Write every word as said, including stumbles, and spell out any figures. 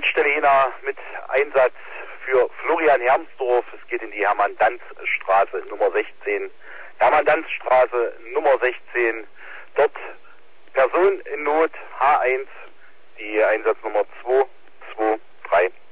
Leitstelle Jena mit Einsatz für Florian Hermsdorf. Es geht in die Hermann-Danz-Straße Nummer sechzehn. Hermann-Danz-Straße Nummer sechzehn. Dort Person in Not H eins, die Einsatznummer zwei zwei drei.